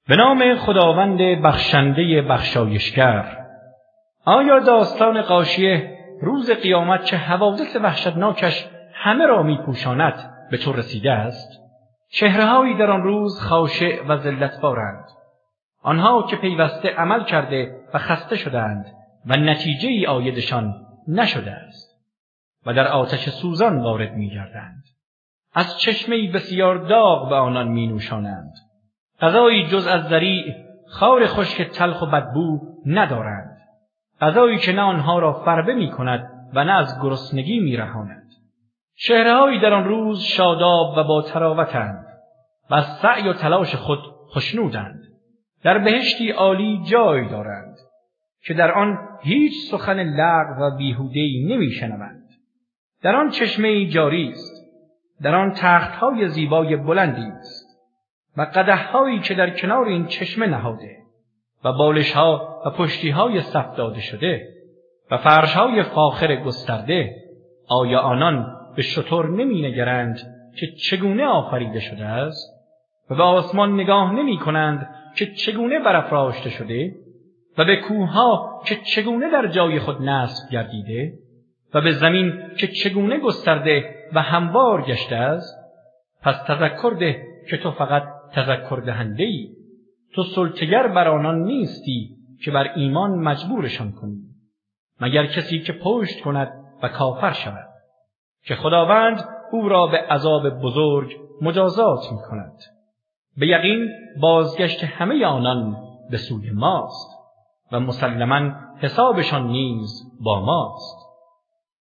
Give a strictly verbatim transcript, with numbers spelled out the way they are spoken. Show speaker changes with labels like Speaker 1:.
Speaker 1: به نام خداوند بخشنده بخشایشگر. آیا داستان غاشیه روز قیامت چه حوادث وحشتناکش همه را میپوشاند به تو رسیده است؟ چهره‌هایی در آن روز خاشع و ذلت‌بارند، آنها که پیوسته عمل کرده و خسته شدند و نتیجه ای عایدشان نشده است و در آتش سوزان وارد می‌گردند. از چشمه‌ای بسیار داغ به آنان می‌نوشانند. غذایی جز از ذریع خار خشک تلخ و بدبو ندارند، غذایی که نه آنها را فربه می‌کند و نه از گرسنگی می‌رهاند. چهره‌هایی در آن روز شاداب و با طراوتند و از سعی و تلاش خود خوشنودند. در بهشتی عالی جای دارند که در آن هیچ سخن لغو و بیهوده‌ای نمی‌شنوند. در آن چشمه‌ای جاری است، در آن تخت‌های زیبای بلندی است و قدح‌هایی که در کنار این چشمه نهاده و بالش‌ها و پشتی‌های صف داده شده و فرش‌های فاخر گسترده. آیا آنان به شتر نمی‌نگرند که چگونه آفریده شده است و به آسمان نگاه نمی‌کنند که چگونه برافراشته شده و به کوه‌ها که چگونه در جای خود نصب گردیده و به زمین که چگونه گسترده و هموار گشته است؟ پس تذکر ده که تو فقط تذکر دهنده‌ای. تو سلطه‌گر بر آنان نیستی که بر ایمان مجبورشان کنی، مگر کسی که پشت کند و کافر شود، که خداوند او را به عذاب بزرگ مجازات می کند. به یقین بازگشت همه آنان به سوی ماست و مسلماً حسابشان نیز با ماست.